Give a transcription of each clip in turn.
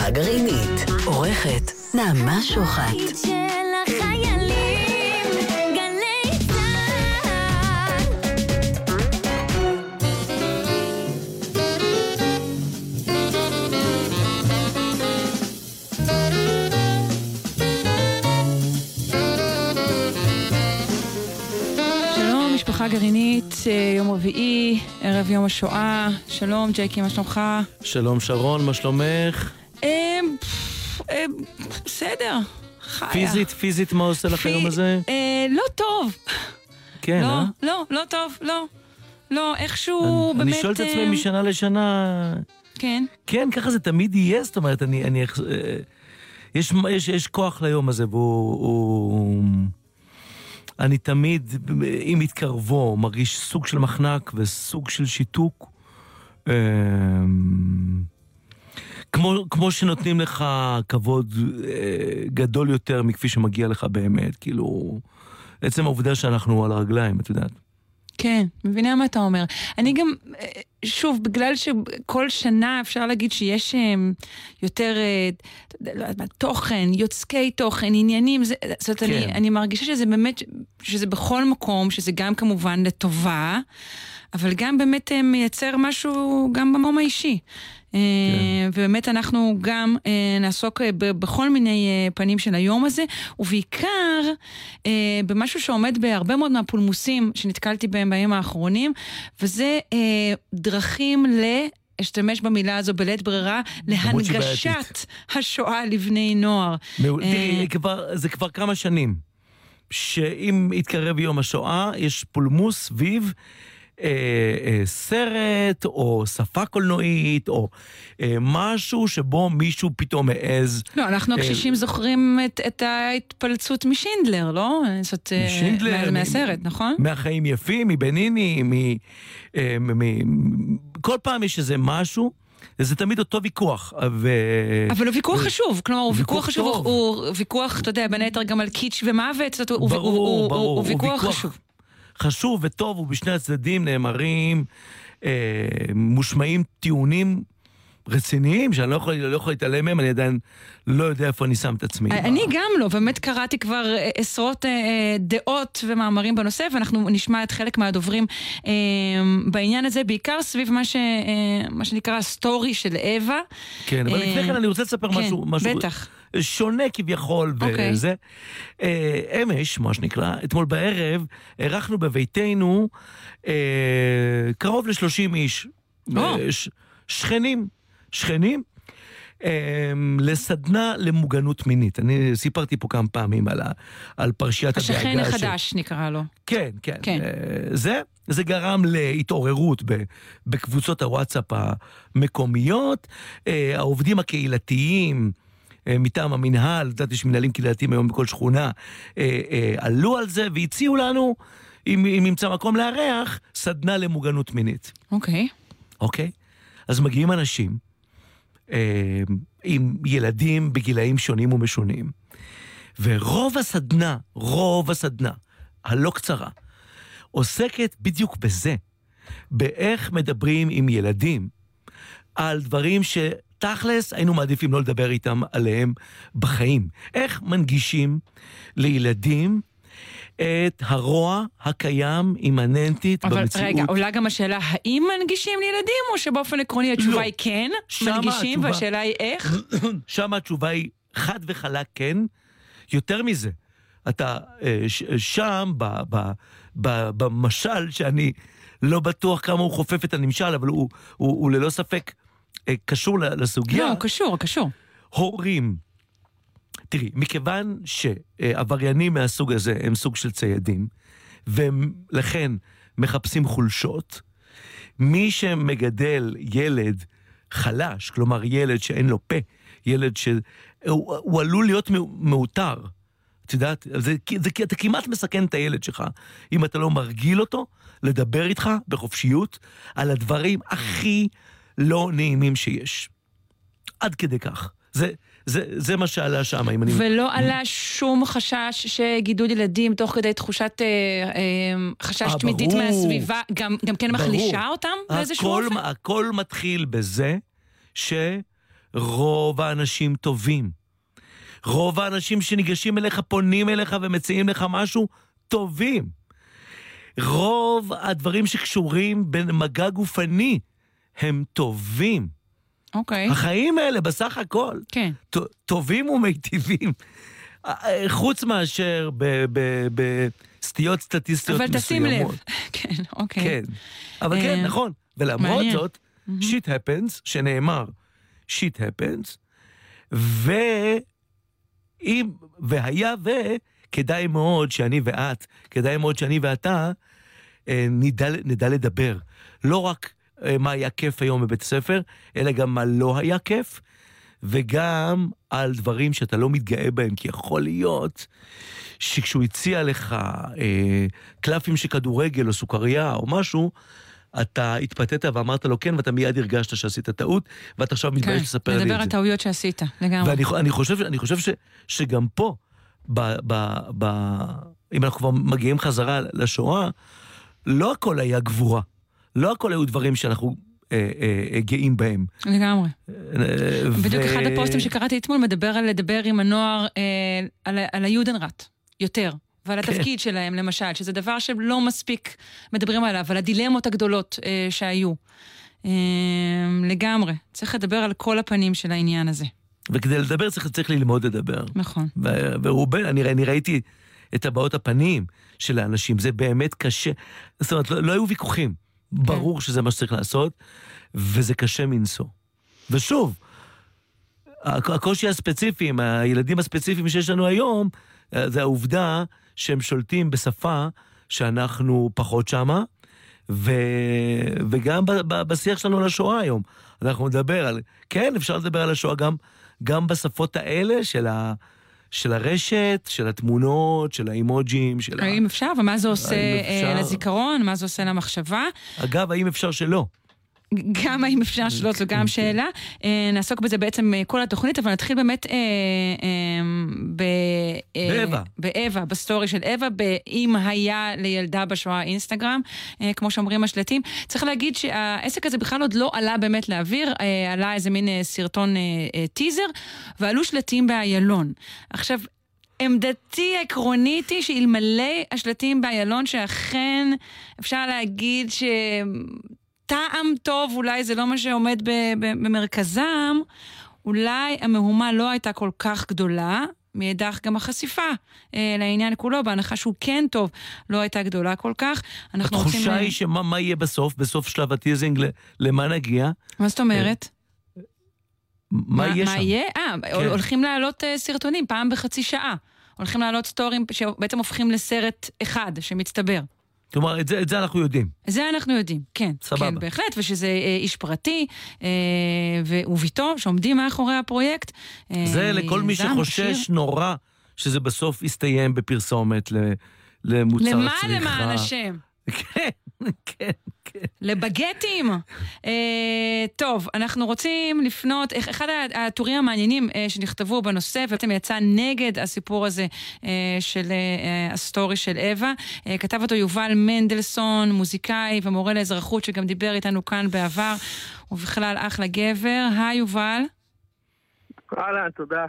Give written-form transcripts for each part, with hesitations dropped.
משפחה גרעינית. עורכת נעמה שוחט. משפחה גרעינית, יום רביעי, ערב יום השואה. שלום ג'קי, מה שלומך? שלום שרון, מה שלומך? בסדר, חיה. פיזית מה עושה לך היום הזה? לא טוב. כן, לא טוב, לא, איכשהו באמת... אני שואל את עצמי משנה לשנה... כן. כן, ככה זה תמיד יהיה, זאת אומרת, יש כוח ליום הזה, והוא... אני תמיד, עם התקרבו, מרגיש סוג של מחנק וסוג של שיתוק. כמו שנותנים לך כבוד גדול יותר מכפי שמגיע לך באמת. כאילו, עצם העובדה שאנחנו על הרגליים, את יודעת. כן, מבינה מה אתה אומר. אני גם, שוב, בגלל שכל שנה אפשר להגיד שיש יותר תוכן, יוצקי תוכן, עניינים, זאת אומרת, אני מרגישה שזה באמת, שזה בכל מקום, שזה גם כמובן לטובה, אבל גם באמת מייצר משהו גם במקום האישי. ובאמת אנחנו גם נעסוק בכל מיני פנים של היום הזה, ובעיקר במשהו שעומד בהרבה מאוד מהפולמוסים שנתקלתי בהם בימים האחרונים, וזה דרכים אשתמש במילה הזו בלית ברירה, להנגשת השואה לבני נוער. זה כבר כמה שנים, שאם יתקרב יום השואה, יש פולמוס סביב סרט או שפה קולנועית או משהו שבו מישהו פתאום מעז. לא, אנחנו הקשישים זוכרים את ההתפלצות משינדלר, לא? משינדלר, מהסרט, נכון? מהחיים יפים, מבניני, כל פעם יש איזה משהו, זה תמיד אותו ויכוח. אבל הוא ויכוח חשוב, כלומר הוא ויכוח חשוב, הוא ויכוח, אתה יודע, בין היתר גם על קיץ' ומוות, הוא ויכוח חשוב. חשוב וטוב, ובשני הצדדים נאמרים, מושמעים טיעונים רציניים, שאני לא יכול להתעלם מהם, אני עדיין לא יודע איפה אני שם את עצמי. אני גם לא, באמת קראתי כבר עשרות דעות ומאמרים בנושא, ואנחנו נשמע את חלק מהדוברים בעניין הזה, בעיקר סביב מה שנקרא סטורי של אווה. כן, אבל לפני כן אני רוצה לספר משהו. בטח. שונה כביכול וזה. אמש, מה שנקרא, אתמול בערב, ערכנו בביתנו קרוב ל-30 איש. שכנים, לסדנה למוגנות מינית. אני סיפרתי פה כמה פעמים על פרשיית הדאגה. השכן החדש נקרא לו. כן. זה גרם להתעוררות בקבוצות הוואטסאפ המקומיות, העובדים הקהילתיים, מטעם המנהל, יודעת, יש מנהלים קהילתיים היום בכל שכונה, עלו על זה והציעו לנו, אם נמצא מקום לארח, סדנה למוגנות מינית. אוקיי? אז מגיעים אנשים, עם ילדים בגילאים שונים ומשונים, ורוב הסדנה, הלא קצרה, עוסקת בדיוק בזה, באיך מדברים עם ילדים, על דברים תכלס, היינו מעדיפים לא לדבר איתם עליהם בחיים. איך מנגישים לילדים את הרוע הקיים אימננטית במציאות? אבל רגע, עולה גם השאלה, האם מנגישים לילדים, או שבאופן עקרוני התשובה היא כן, מנגישים, והשאלה היא איך? שם התשובה היא חד וחלק כן. יותר מזה, אתה שם, במשל שאני לא בטוח כמה הוא חופף את הנמשל, אבל הוא ללא ספק קשור לסוגיה. לא, קשור. הורים. תראי, מכיוון שעבריינים מהסוג הזה הם סוג של ציידים, ולכן מחפשים חולשות, מי שמגדל ילד חלש, כלומר ילד שאין לו פה, ילד שהוא עלול להיות מאותר, את יודעת, אתה כמעט מסכן את הילד שלך, אם אתה לא מרגיל אותו, לדבר איתך בחופשיות, על הדברים הכי לא נעימים שיש. עד כדי כך. זה מה שעלה שם. ולא עלה שום חשש שגידול ילדים תוך כדי תחושת חשש תמידית מהסביבה, גם כן מחלישה אותם באיזשהו אופן? הכל מתחיל בזה רוב האנשים טובים. רוב האנשים שניגשים אליך, פונים אליך ומציעים לך משהו, טובים. רוב הדברים שקשורים במגע גופני, הם טובים. אוקיי. החיים האלה בסך הכל, כן. טובים ומיטיבים. חוץ מאשר בסטיות סטטיסטיות מסוימות. אבל תשים לב. כן, אוקיי. כן, אבל כן, נכון. ולמרות זאת, shit happens, שנאמר, shit happens, כדאי מאוד שאני ואת, כדאי מאוד שאני ואתה, נדע לדבר. לא רק מה היה כיף היום בבית הספר, אלא גם מה לא היה כיף, וגם על דברים שאתה לא מתגאה בהם, כי יכול להיות שכשהוא הציע לך קלפים של כדורגל או סוכריה או משהו, אתה התפתית ואמרת לו כן, ואתה מיד הרגשת שעשית טעות, ואתה עכשיו מתבייש לספר לי את זה. לדבר על טעויות שעשית, לגמרי. ואני חושב שגם פה, אם אנחנו כבר מגיעים חזרה לשואה, לא הכל היה גבורה. לא הכל היו דברים שאנחנו גאים בהם. לגמרי. בדיוק אחד הפוסטים שקראתי אתמול מדבר על לדבר עם הנוער על היודנראט, יותר. ועל התפקיד שלהם, למשל, שזה דבר שלא מספיק מדברים עליו, על הדילמות הגדולות שהיו. לגמרי. צריך לדבר על כל הפנים של העניין הזה. וכדי לדבר צריך ללמוד לדבר. נכון. ורובן, אני ראיתי את הבעות הפנים של האנשים, זה באמת קשה. זאת אומרת, לא היו ויכוחים. ברור שזה מה שצריך לעשות, וזה קשה מנסו. ושוב, הקושי הספציפי, הילדים הספציפיים שיש לנו היום, זה העובדה שהם שולטים בשפה שאנחנו פחות שמה, וגם בשיח שלנו על השואה היום. אנחנו נדבר על, כן, אפשר לדבר על השואה גם בשפות האלה של הרשת, של התמונות, של האימוג'ים, האם אפשר? ומה זה עושה לזיכרון? מה זה עושה למחשבה? אגב, האם אפשר שלא? גם האם אפשר שלא, זו גם שאלה. נעסוק בזה בעצם כל התוכנית, אבל נתחיל באמת באווה, בסטורי של אווה, אם היה לילדה בשואה אינסטגרם, כמו שאומרים השלטים. צריך להגיד שהעסק הזה בכלל עוד לא עלה באמת לאוויר, עלה איזה מין סרטון טיזר, ועלו שלטים באיילון. עכשיו, עמדתי העקרונית היא שאלמלא השלטים באיילון, שאכן אפשר להגיד טעם טוב, אולי זה לא מה שעומד במרכזם, אולי המהומה לא הייתה כל כך גדולה, מידך גם החשיפה לעניין כולו, בהנחה שהוא כן טוב, לא הייתה גדולה כל כך. התחושה היא שמה יהיה בסוף שלב הטיזינג, למה נגיע? מה זאת אומרת? מה יהיה שם? מה יהיה? הולכים לעלות סרטונים, פעם בחצי שעה. הולכים לעלות סטורים שבעצם הופכים לסרט אחד שמצטבר. כלומר, את זה אנחנו יודעים. זה אנחנו יודעים, כן. סבבה. כן, בהחלט, ושזה איש פרטי, וביתו, שעומדים מאחורי הפרויקט. זה לכל מי שחושש נורא, שזה בסוף יסתיים בפרסומת למוצר צריכה. למען השם. כן, כן, כן. לבגטים. טוב, אנחנו רוצים לפנות, אחד הטורים המעניינים שנכתבו בנושא, ובעצם יצא נגד הסיפור הזה של הסטורי של אווה. כתב אותו יובל מנדלסון, מוזיקאי ומורה לאזרחות, שגם דיבר איתנו כאן בעבר, ובכלל אחלה גבר. היי יובל. אהלן, תודה.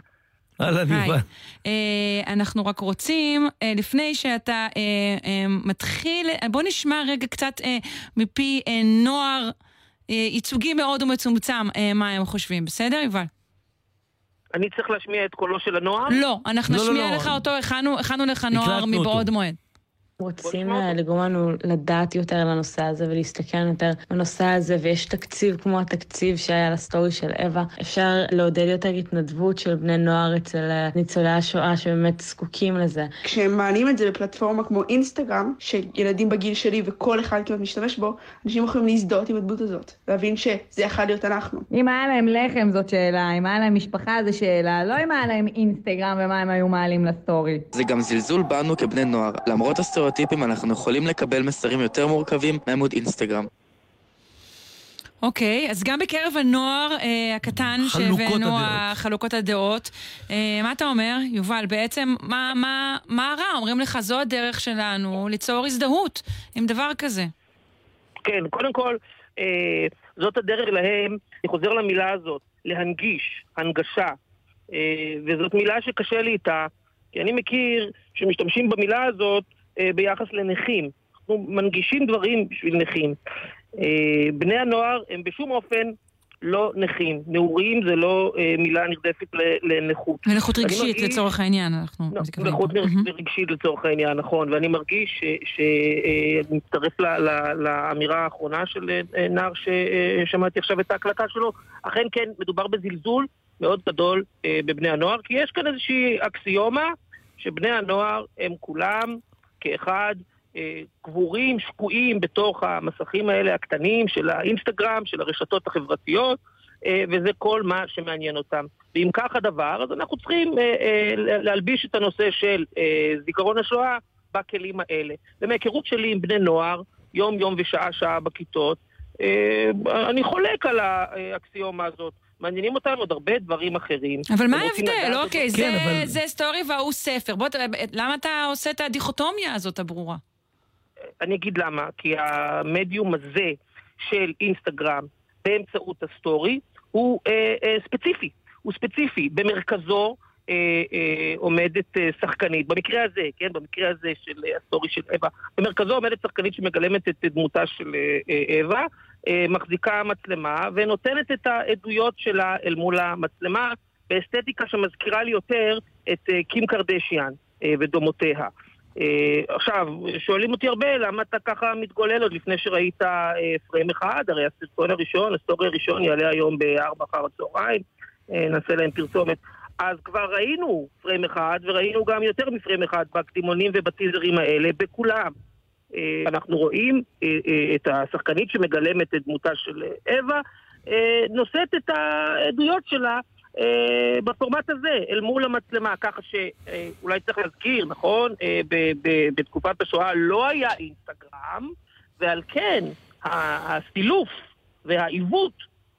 אנחנו רק רוצים, לפני שאתה מתחיל, בוא נשמע רגע קצת מפי נוער ייצוגי מאוד ומצומצם מה הם חושבים, בסדר יובל? אני צריך להשמיע את קולו של הנוער? לא, אנחנו נשמיע לך אותו, הכנו לך נוער מבעוד מועד. רוצים לגרום לנו לדעת יותר לנושא הזה ולהסתכל יותר בנושא הזה, ויש תקציב כמו התקציב שהיה לסטורי של אווה. אפשר לעודד יותר התנדבות של בני נוער אצל ניצולי השואה שבאמת זקוקים לזה. כשהם מעלים את זה בפלטפורמה כמו אינסטגרם, שילדים בגיל שלי וכל אחד כמעט משתמש בו, אנשים יכולים להזדהות עם הדמות הזאת, להבין שזה יכול להיות אנחנו. אם היה להם לחם זאת שאלה, אם היה להם משפחה זו שאלה, לא אם היה להם אינסטגרם ומה הם היו מעלים לסטורי. זה גם זלזול בנו כבני נוער. למרות הסטריאוטיפים אנחנו יכולים לקבל מסרים יותר מורכבים מעמוד אינסטגרם. אוקיי, אז גם בקרב הנוער הקטן שהבאנו חלוקות הדעות, מה אתה אומר, יובל? בעצם מה הרע? אומרים לך, זו הדרך שלנו ליצור הזדהות עם דבר כזה. כן, קודם כל, זאת הדרך להם, אני חוזר למילה הזאת, להנגיש, הנגשה, וזאת מילה שקשה לי איתה, כי אני מכיר שמשתמשים במילה הזאת ביחס לנכים. אנחנו מנגישים דברים בשביל נכים. בני הנוער הם בשום אופן לא נכים. נעורים זה לא מילה נרדפת לנכות. ונכות רגשית לצורך העניין. נכות רגשית לצורך העניין, נכון. ואני מרגיש שמצטרף לאמירה האחרונה של נער ששמעתי עכשיו את ההקלטה שלו. אכן כן, מדובר בזלזול מאוד גדול בבני הנוער, כי יש כאן איזושהי אקסיומה שבני הנוער הם כולם כאחד קבורים, שקועים בתוך המסכים האלה הקטנים של האינסטגרם, של הרשתות החברתיות, וזה כל מה שמעניין אותם. ואם כך הדבר, אז אנחנו צריכים להלביש את הנושא של זיכרון השואה בכלים האלה. ומהיכרות שלי עם בני נוער, יום ושעה בכיתות, אני חולק על האקסיומה הזאת. מעניינים אותנו עוד הרבה דברים אחרים. אבל מה ההבדל? אוקיי, זה סטורי והוא ספר. למה אתה עושה את הדיכוטומיה הזאת הברורה? אני אגיד למה, כי המדיום הזה של אינסטגרם באמצעות הסטורי הוא ספציפי. הוא ספציפי. במרכזו עומדת שחקנית. במקרה הזה, כן? במקרה הזה של הסטורי של אווה. במרכזו עומדת שחקנית שמגלמת את דמותה של אווה, מחזיקה מצלמה ונותנת את העדויות שלה אל מול המצלמה באסתטיקה שמזכירה לי יותר את קים קרדשיאן ודומותיה. עכשיו, שואלים אותי הרבה למה אתה ככה מתגולל עוד לפני שראית פריים אחד, הרי הסרטון הראשון, הסטורי הראשון יעלה היום ב-4 אחר הצהריים, נעשה להם פרסומת. אז כבר ראינו פריים אחד וראינו גם יותר מפריים אחד בקדימונים ובטיזרים האלה, בכולם. אנחנו רואים את השחקנית שמגלמת את דמותה של אווה, נושאת את העדויות שלה בפורמט הזה, אל מול המצלמה, ככה שאולי צריך להזכיר, נכון? בתקופת השואה לא היה אינסטגרם, ועל כן הסילוף והעיוות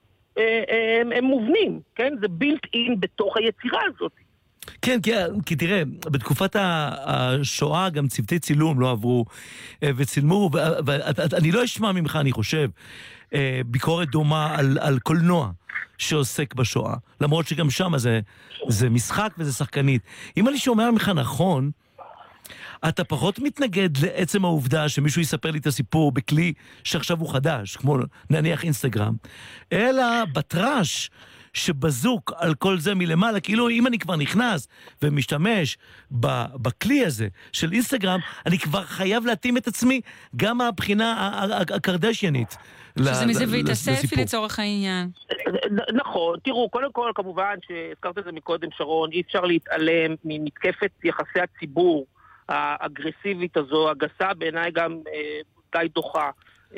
הם מובנים, כן? זה בילט אין בתוך היצירה הזאת. כן, כי תראה, בתקופת השואה גם צוותי צילום לא עברו וצילמו, ואני לא אשמע ממך, אני חושב, ביקורת דומה על קולנוע שעוסק בשואה, למרות שגם שם זה משחק וזה שחקנית. אם אני שומע ממך נכון, אתה פחות מתנגד לעצם העובדה שמישהו יספר לי את הסיפור בכלי שעכשיו הוא חדש, כמו נניח אינסטגרם, אלא בטרש שבזוק על כל זה מלמעלה, כאילו אם אני כבר נכנס ומשתמש בכלי הזה של אינסטגרם, אני כבר חייב להתאים את עצמי גם מהבחינה הקרדשיאנית. שזה מזווית הסלפי לצורך העניין. נכון, תראו, קודם כל כמובן שהזכרת את זה מקודם שרון, אי אפשר להתעלם ממתקפת יחסי הציבור האגרסיבית הזו, הגסה בעיניי גם די דוחה.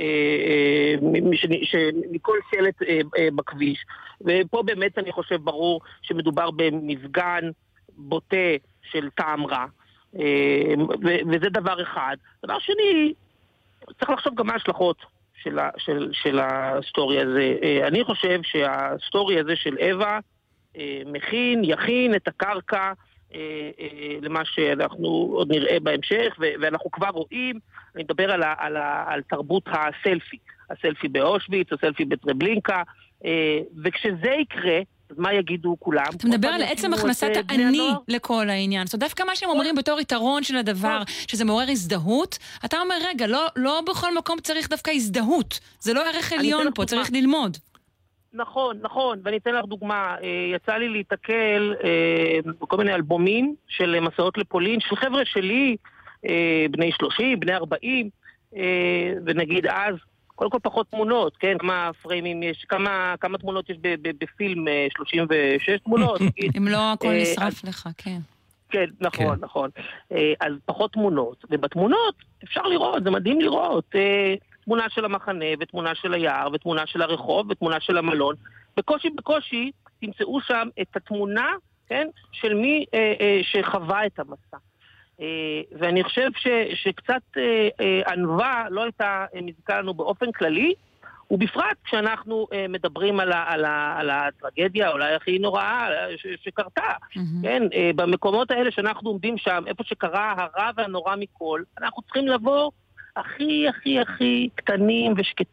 מכל שלט בכביש. ופה באמת אני חושב ברור שמדובר במפגן בוטה של טעם רע. וזה דבר אחד. דבר שני, צריך לחשוב גם מה ההשלכות של הסטורי הזה. אני חושב שהסטורי הזה של אווה יכין את הקרקע למה שאנחנו עוד נראה בהמשך, ואנחנו כבר רואים, אני מדבר על תרבות הסלפי באושוויץ, הסלפי בטרבלינקה, וכשזה יקרה, אז מה יגידו כולם? אתה מדבר על עצם הכנסת אני לכל העניין. זאת דווקא מה שהם אומרים בתור יתרון של הדבר, שזה מעורר הזדהות, אתה אומר, רגע, לא בכל מקום צריך דווקא הזדהות. זה לא ערך עליון פה, צריך ללמוד. נכון, ואני אתן לך דוגמה, יצא לי להתקל בכל מיני אלבומים של מסעות לפולין, של חבר'ה שלי, בני 30, בני 40, ונגיד אז, קודם כל פחות תמונות, כן? כמה פריימים יש, כמה תמונות יש בפילם, 36 תמונות. אם לא, הכל נשרף לך, כן. כן, נכון. אז פחות תמונות, ובתמונות אפשר לראות, זה מדהים לראות, תמונה של המחנה, ותמונה של היער, ותמונה של הרחוב, ותמונה של המלון. בקושי תמצאו שם את התמונה, כן, של מי שחווה את המסע. ואני חושב שקצת ענווה לא הייתה מזיקה לנו באופן כללי, ובפרט כשאנחנו מדברים על הטרגדיה אולי הכי נוראה שקרתה. כן, במקומות האלה שאנחנו עומדים שם, איפה שקרה הרע והנורא מכל, אנחנו צריכים לבוא הכי קטנים ושקטים.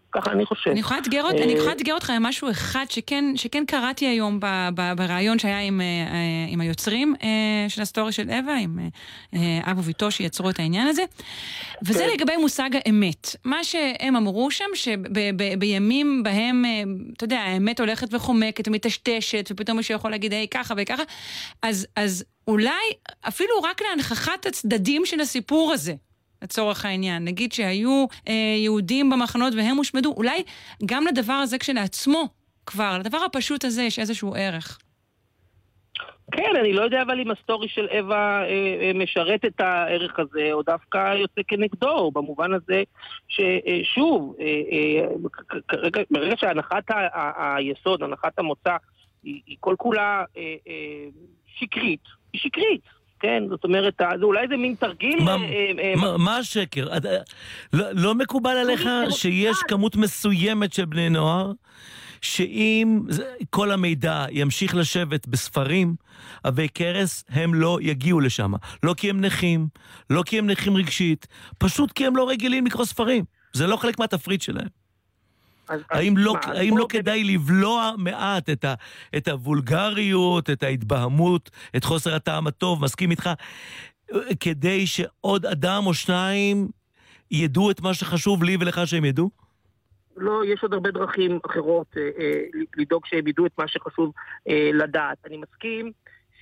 ככה אני חושב. אני יכולה לאתגר אותך עם משהו אחד שכן קראתי היום ברעיון שהיה עם היוצרים של הסטורי של אווה, עם אבו ויטו שיצרו את העניין הזה, וזה לגבי מושג האמת. מה שהם אמרו שם, שבימים בהם, אתה יודע, האמת הולכת וחומקת ומטשטשת, ופתאום מישהו יכול להגיד, היי, ככה וככה, אז אולי אפילו רק להנכחת הצדדים של הסיפור הזה, לצורך העניין. נגיד שהיו יהודים במחנות והם הושמדו, אולי גם לדבר הזה כשלעצמו כבר, לדבר הפשוט הזה יש איזשהו ערך. כן, אני לא יודע אבל אם הסטורי של אווה משרת את הערך הזה, או דווקא יוצא כנגדו, במובן הזה ששוב, ברגע שהנחת היסוד, הנחת המוצא, היא כל כולה שקרית, היא שקרית. כן, זאת אומרת, אולי זה מין תרגיל... מה השקר? לא מקובל עליך שיש כמות מסוימת של בני נוער, שאם כל המידע ימשיך לשבת בספרים, עבי קרס, הם לא יגיעו לשם. לא כי הם נכים, לא כי הם נכים רגשית, פשוט כי הם לא רגילים לקרוא ספרים. זה לא חלק מהתפריט שלהם. האם לא כדאי לבלוע מעט את הוולגריות, את ההתבהמות, את חוסר הטעם הטוב, מסכים איתך, כדי שעוד אדם או שניים ידעו את מה שחשוב לי ולך שהם ידעו? לא, יש עוד הרבה דרכים אחרות לדאוג שהם ידעו את מה שחשוב לדעת. אני מסכים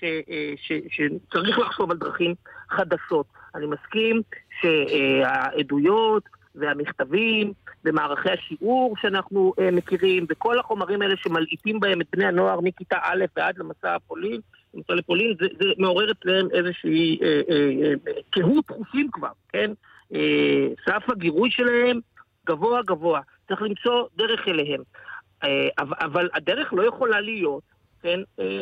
שצריך לחשוב על דרכים חדשות. אני מסכים שהעדויות והמכתבים ומערכי השיעור שאנחנו מכירים, וכל החומרים האלה שמלעיטים בהם את בני הנוער מכיתה א' ועד למסע לפולין, זה מעורר אצלם איזושהי קהות חושים כבר, כן? סף הגירוי שלהם גבוה גבוה, צריך למצוא דרך אליהם. אבל הדרך לא יכולה להיות, כן?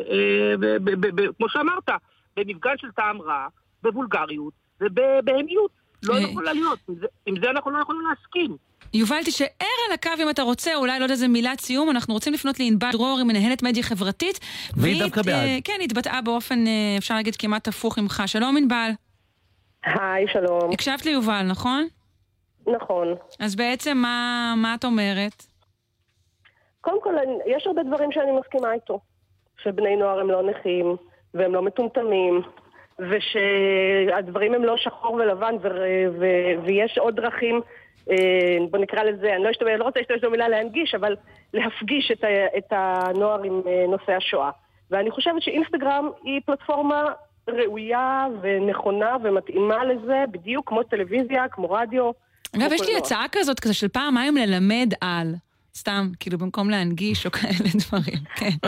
כמו שאמרת, במפגש של טעם רע, בוולגריות ובהמיות. לא יכולה להיות, עם זה אנחנו לא יכולים להסכים. יובל, תישאר על הקו אם אתה רוצה, אולי לא יודע איזה מילת סיום, אנחנו רוצים לפנות לענבל דרור, היא מנהלת מדיה חברתית. והיא דווקא בעד. כן, התבטאה באופן, אפשר להגיד, כמעט הפוך ממך. שלום ענבל. היי, שלום. הקשבת ליובל, נכון? נכון. אז בעצם מה את אומרת? קודם כל, יש הרבה דברים שאני מסכימה איתו. שבני נוער הם לא נכים, והם לא מטומטמים, ושהדברים הם לא שחור ולבן, ויש עוד דרכים, בוא נקרא לזה, אני לא רוצה להשתמש במילה להנגיש, אבל להפגיש את הנוער עם נושא השואה. ואני חושבת שאינסטגרם היא פלטפורמה ראויה ונכונה ומתאימה לזה, בדיוק כמו טלוויזיה, כמו רדיו. אגב, יש לי הצעה כזאת, כזה של פעמיים ללמד על... סתם, כאילו במקום להנגיש או כאלה דברים, כן.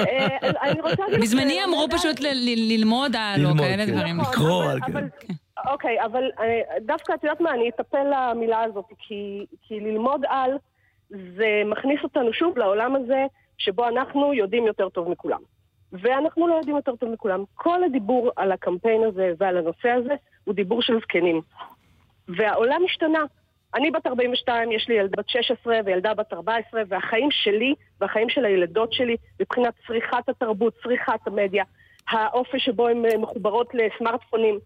בזמני אמרו פשוט ללמוד על או כאלה דברים. לקרוא על כן. אוקיי, אבל דווקא את יודעת מה, אני אטפל למילה הזאת, כי ללמוד על זה מכניס אותנו שוב לעולם הזה שבו אנחנו יודעים יותר טוב מכולם. ואנחנו לא יודעים יותר טוב מכולם. כל הדיבור על הקמפיין הזה ועל הנושא הזה הוא דיבור של זקנים. והעולם השתנה. אני בת 42, יש לי ילדה בת 16 וילדה בת 14, והחיים שלי והחיים של הילדות שלי, מבחינת צריכת התרבות, צריכת המדיה, האופי שבו הן מחוברות לסמארטפונים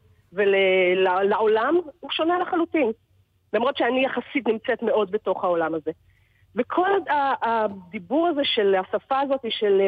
ולעולם, הוא שונה לחלוטין. למרות שאני יחסית נמצאת מאוד בתוך העולם הזה. וכל הדיבור הזה של השפה הזאת, של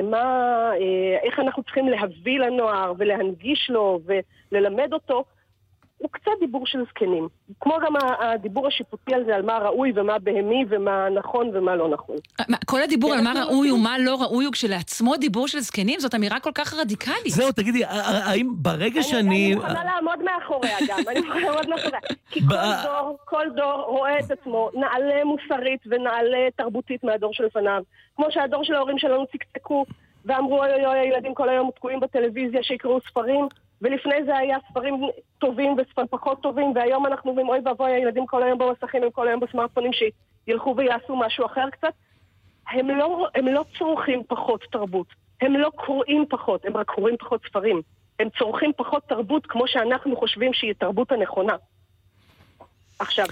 איך אנחנו צריכים להביא לנוער ולהנגיש לו וללמד אותו, הוא קצת דיבור של זקנים. כמו גם הדיבור השיפוטי על זה, על מה ראוי ומה בהמי ומה נכון ומה לא נכון. כל הדיבור על מה ראוי ומה לא ראוי הוא כשלעצמו דיבור של זקנים? זאת אמירה כל כך רדיקלית. זהו, תגידי, האם ברגע שאני... אני מוכנה לעמוד מאחוריה גם, אני מוכנה לעמוד מאחוריה. כי כל דור רואה את עצמו נעלה מוסרית ונעלה תרבותית מהדור שלפניו. כמו שהדור של ההורים שלנו צקצקו ואמרו, אוי, הילדים כל היום תקועים בטלוויזיה שיקראו ספרים. ולפני זה היה ספרים טובים וספרים פחות טובים, והיום אנחנו אומרים, אוי ואבוי, הילדים כל היום במסכים, הם כל היום בסמארטפונים שילכו ויעשו משהו אחר קצת. הם לא צורכים פחות תרבות, הם לא קוראים פחות, הם רק קוראים פחות ספרים. הם צורכים פחות תרבות כמו שאנחנו חושבים שהיא תרבות הנכונה. עכשיו...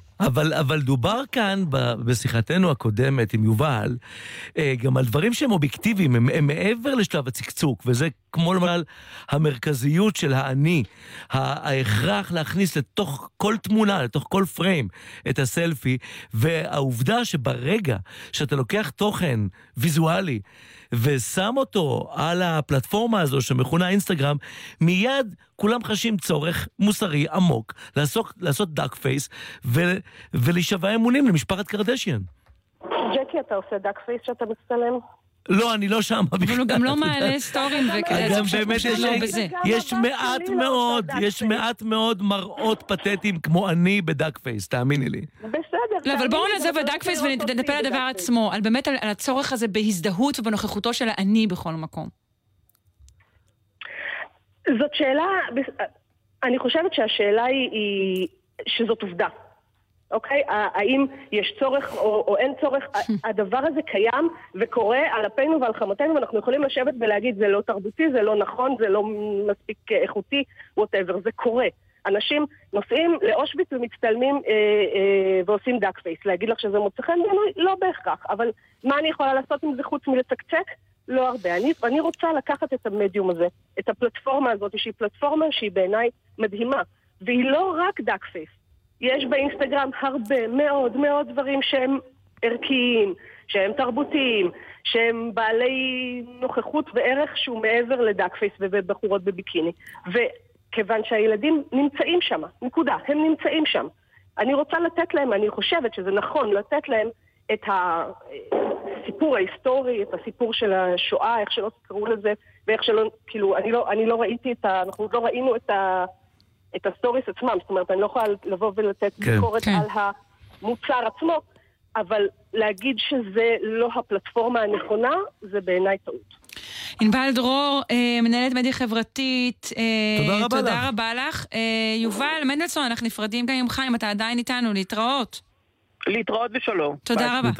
אבל דובר כאן בשיחתנו הקודמת עם יובל, גם על דברים שהם אובייקטיביים, הם מעבר לשלב הצקצוק, וזה כמו למשל המרכזיות של האני, ההכרח להכניס לתוך כל תמונה, לתוך כל פריים, את הסלפי, והעובדה שברגע שאתה לוקח תוכן ויזואלי, ושם אותו על הפלטפורמה הזו שמכונה אינסטגרם, מיד כולם חשים צורך מוסרי עמוק לעשות דאק פייס ולהישבע אמונים למשפחת קרדשיאן. ג'קי, אתה עושה דאק פייס שאתה מצטלם? לא, אני לא שם. אבל הוא גם לא מעלה סטורים וכאלה. גם באמת יש מעט מאוד מראות פתטיים כמו אני בדאק פייס, תאמיני לי. בסדר. לא, אבל בואו נעזוב בדאק פייס ונטפל על הדבר עצמו, על באמת על הצורך הזה בהזדהות ובנוכחותו של האני בכל מקום. זאת שאלה, אני חושבת שהשאלה היא שזאת עובדה. אוקיי? האם יש צורך או אין צורך? הדבר הזה קיים וקורה על אפנו ועל חמתנו, ואנחנו יכולים לשבת ולהגיד זה לא תרבותי, זה לא נכון, זה לא מספיק איכותי, whatever, זה קורה. אנשים נוסעים לאושוויץ ומצטלמים ועושים דאק פייס. להגיד לך שזה מוצא חן? לא בהכרח. אבל מה אני יכולה לעשות עם זה חוץ מלצקצק? לא הרבה. אני רוצה לקחת את המדיום הזה, את הפלטפורמה הזאת, שהיא פלטפורמה שהיא בעיניי מדהימה. והיא לא רק דאק פייס. יש באינסטגרם הרבה מאוד מאוד דברים שהם ערכיים, שהם תרבותיים, שהם בעלי נוכחות וערך שהוא מעבר לדאק פייס ובחורות בביקיני. וכיוון שהילדים נמצאים שם, נקודה, הם נמצאים שם. אני רוצה לתת להם, אני חושבת שזה נכון לתת להם את הסיפור ההיסטורי, את הסיפור של השואה, איך שלא תקראו לזה, ואיך שלא, כאילו, אני לא ראיתי אנחנו לא ראינו את הסטוריס עצמם, זאת אומרת, אני לא יכולה לבוא ולתת ביקורת על המוצר עצמו, אבל להגיד שזה לא הפלטפורמה הנכונה, זה בעיניי טעות. ענבל דרור, מנהלת מדיה חברתית, תודה רבה לך. יובל מנדלסון, אנחנו נפרדים גם ממך, אם אתה עדיין איתנו, להתראות. להתראות ושלום. תודה רבה.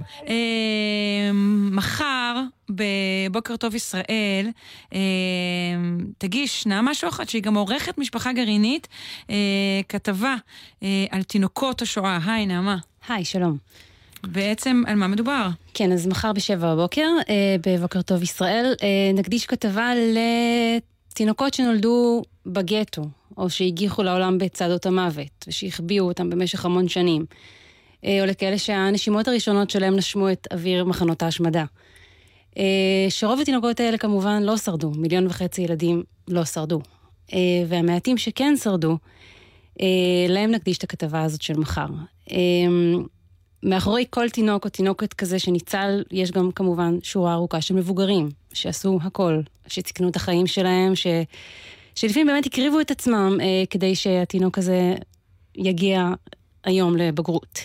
מחר בבוקר טוב ישראל תגיש נעמה שוחט, שהיא גם עורכת משפחה גרעינית, כתבה על תינוקות השואה. היי נעמה. היי, שלום. בעצם על מה מדובר? כן, אז מחר ב7 בבוקר בבוקר טוב ישראל נקדיש כתבה לתינוקות שנולדו בגטו, או שהגיחו לעולם בצעדות המוות, ושהחביאו אותם במשך המון שנים. או לכאלה שהנשימות הראשונות שלהם נשמו את אוויר מחנות ההשמדה. שרוב התינוקות האלה כמובן לא שרדו, 1.5 מיליון ילדים לא שרדו. והמעטים שכן שרדו, להם נקדיש את הכתבה הזאת של מחר. מאחורי כל תינוק או תינוקת כזה שניצל, יש גם כמובן שורה ארוכה של מבוגרים, שעשו הכל, שתקנו את החיים שלהם, שלפעמים באמת הקריבו את עצמם כדי שהתינוק הזה יגיע היום לבגרות.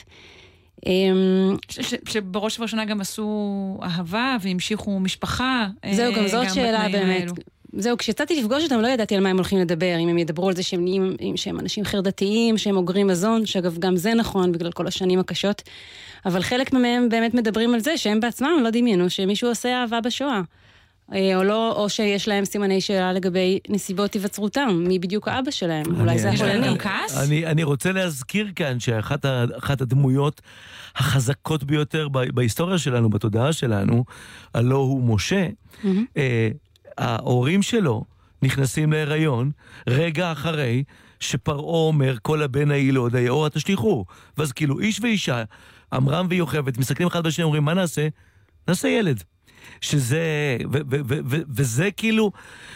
שבראש ובראשונה גם עשו אהבה והמשיכו משפחה. זהו, גם זאת שאלה באמת. זהו, כשיצאתי לפגוש אותם לא ידעתי על מה הם הולכים לדבר, אם הם ידברו על זה שהם אנשים חרדתיים, שהם אוגרים מזון, שאגב גם זה נכון בגלל כל השנים הקשות, אבל חלק מהם באמת מדברים על זה שהם בעצמם לא דמיינו שמישהו עושה אהבה בשואה. או לא, או שיש להם סימני שאלה לגבי נסיבות היווצרותם, מי בדיוק האבא שלהם, אולי זה הפולני. אני רוצה להזכיר כאן שאחת הדמויות החזקות ביותר בהיסטוריה שלנו, בתודעה שלנו, הלא הוא משה, ההורים שלו נכנסים להיריון רגע אחרי שפרעה אומר כל הבן הילוד היאורה תשליחו, ואז כאילו איש ואישה, אמרם ויוכבד, מסתכלים אחד בשני, אומרים מה נעשה? נעשה ילד. שזה, וזה כאילו